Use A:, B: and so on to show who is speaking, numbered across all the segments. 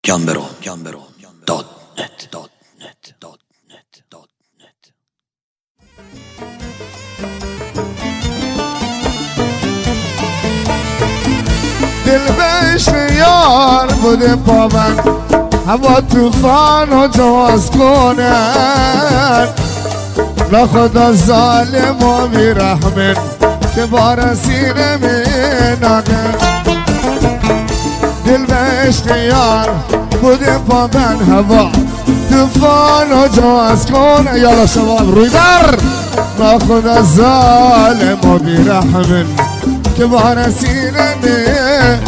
A: gambero.net
B: دل بهش یار بوده با من هوا توفان و جواز کنن نخدا ظالم و بیرحمن که بارسی نمینانه دل بهش یار بوده با من هوا توفان و جواز کنن یالا شباب روی بر نخدا ظالم و بیرحمن که بارسی نمینانه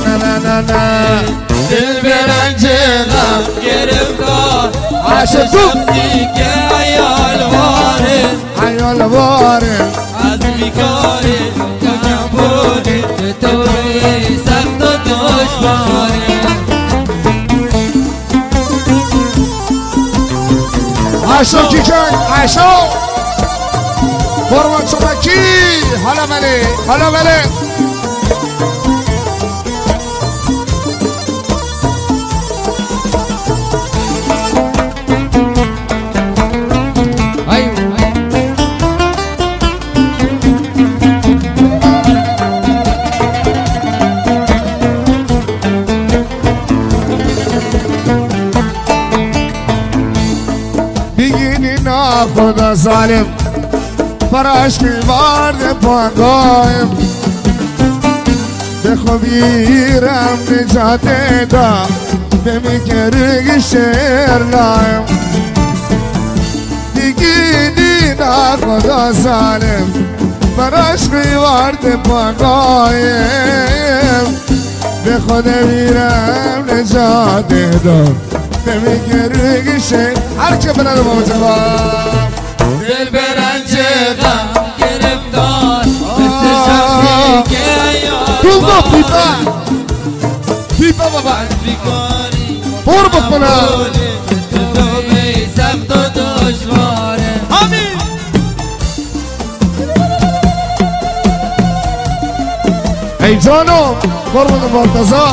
C: دل برنج غم گرفتار
B: عاشق
C: شفتی که
B: عیال واره
C: از بیکاری کنم بوده تو بی سخت و دشواره
B: عاشق کی جنگ عاشق قربان شما کی حالا ولی خدا ظالم فراش کی وارد پانگایم به خوبیرم نجات دا بمی کرگ شیر لایم دیگی دینا خدا ظالم فراش کی وارد پانگایم به خوبیرم نجات دا بمی کرگ شیر هر که بنده با جواب
C: دل برنج غم گرفتار مثل شخصی که
B: پیپا بابا
C: از بیکاری
B: برو بکنم
C: تو بی سخت و دشواره همین
B: ای جانم قربون مرتضی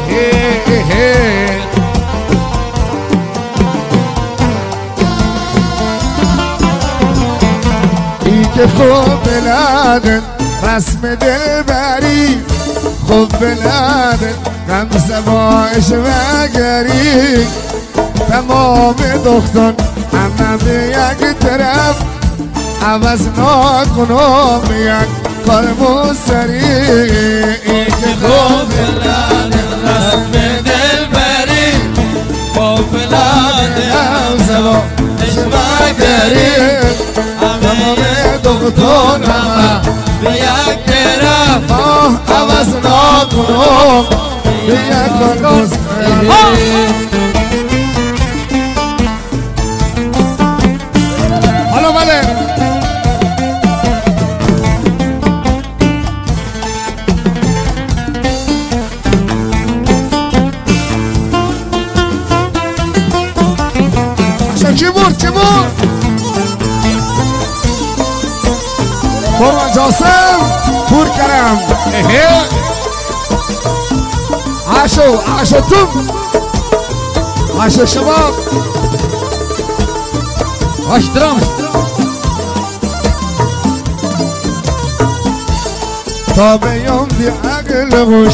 B: که خوب بلادن رسم دل بری خوب بلادن غمزه باش و گری تمام دختان همه به یک طرف عوض نکنم یک کار سری
C: که خوب بلادن رسم دل بری خوب بلادن
B: غمزه باش و گری دختان همه
C: به یک طرف
B: عوض نکنم به یک کار حالا بله چی بود قربان جاسم پور کرم عاشو تم عاشو شباب
C: اشترام
B: تا بیام بی عقل غش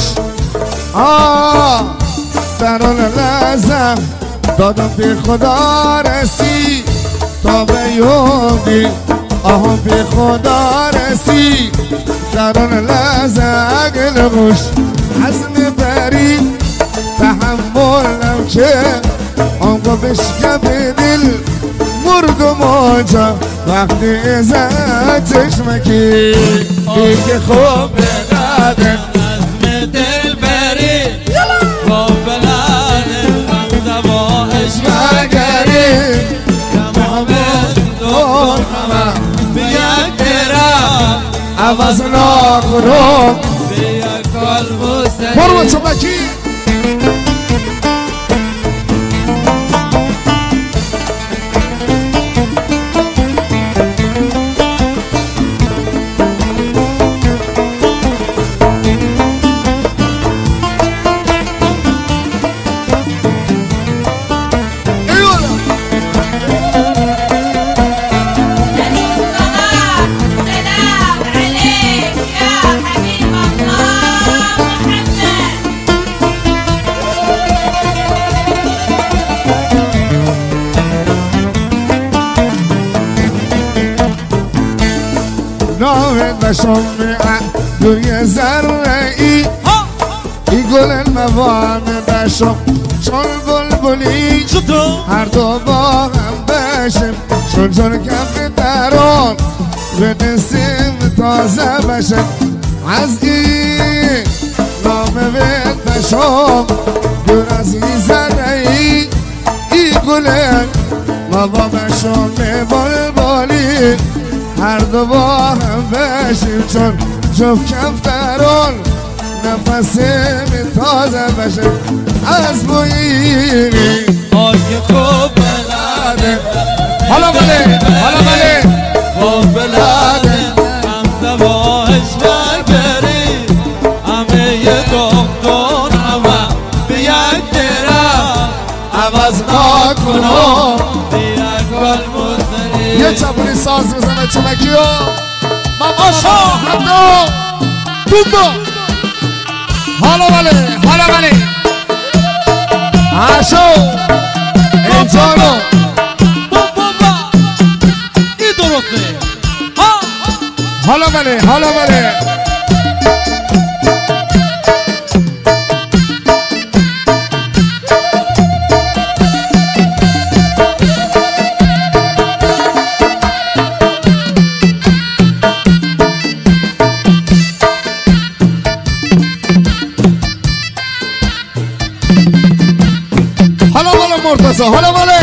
B: درون لازم دادم بی خدا رسی تا بیام بی بی خدا رسی درون لحظه عقل غش عزم بری تحملم که آنگاه بشکب دل مرد و ماجا وقتی ازت چشمکی ای که خوب بلادن
C: عزم دل بری خوب بلادن غمزه با عشق
B: گری
C: تمام دور همه به یک طرف
B: عوض نکنم
C: به یک قلب و سری
B: برو چمکی بشمع دنیا ذره ای ای گل الموان بشم چون بلبلی هر دو با هم بشم چون کف درون به نسیم تازه بشم از این نام بید بشم دور از این ذره ای ای گل بابا بشم بلبلی هر دو با هم بشیم چون جفت کف درون نفسیم تازه بشه از بویی
C: آی خوب بلاده
B: حالا بله
C: خوب بلاده هم زواهش بری همه یه دختر همه به یک درم
B: عوض نکنم
C: به یک گل مزدری
B: یه چپونی ساز بزنه چمکی ها ماماشا حتی بومبا حالا بله عشو انجانو
C: بابا این درسته
B: حالا بله مرتضی حالا بله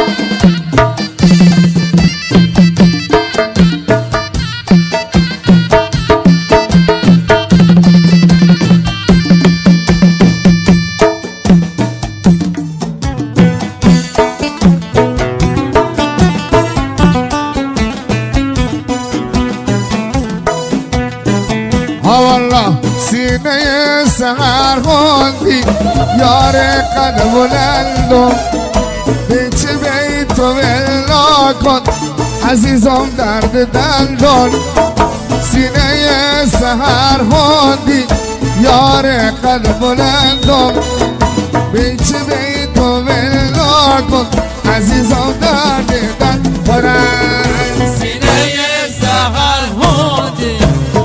B: والله سینه سهر خوندی یار قد بلندم بیچه بیت و بلا کن عزیزم درد دندان سینه سهر خوندی یار قد بلندم بیچه بیت و بلا کن عزیزم درد دندان
C: سینه سهر خوندی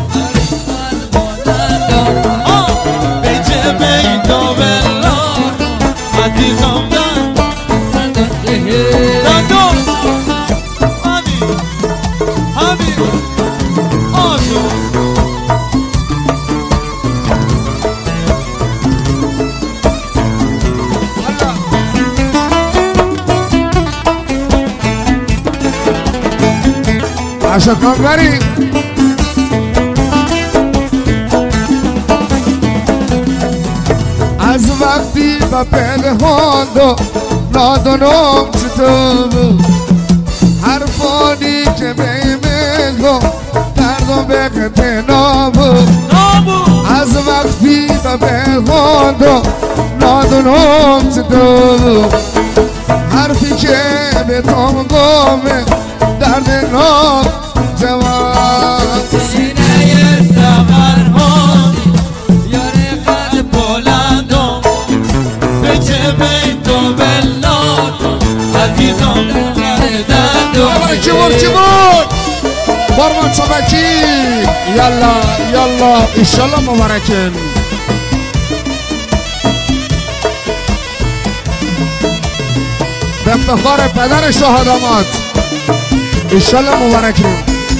C: بیچه بیت و بلا عزیزم
B: عشق کامبری از وقتی با پنهان نادانم چطور حرفانی که بیمگو دردم به قطنابو از وقتی با پنهان نادانم چطور حرفی که به تام گمه درد نام جواب
C: سینه سهر هانی یار قد بلندم بچه بیت و بلا کن عزیزم دردم
B: چی بود بارمان چمکی یالا ایشالله مبارکن به افتخار پدر شهادامات ایشالله مبارکن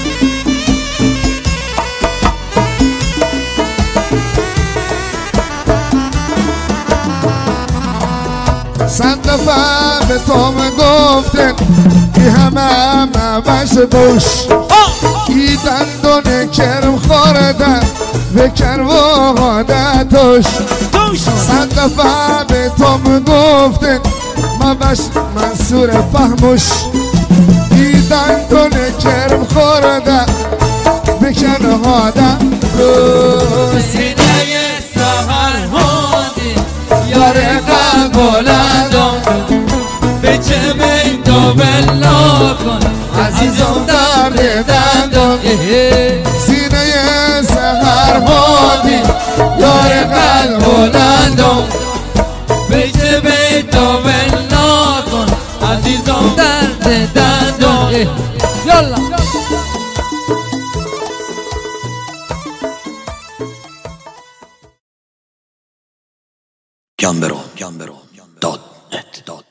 B: چند دفعه به تو گفتن ای همه بش دوش ای دندون کرم خورده به کرم عادتش چند دفعه به تو گفتن ما بش منصور فهمش ای دندون کرم خورده به کرم عادتش
C: سینه سهر هانی یار قد بلندم بچه بیت و بلا کن عزیزم درد دندم
B: سینه سهر هادی
C: یار قد بلندم بچه بیت و بلا کن عزیزم درد دندم یالا
A: gambero.net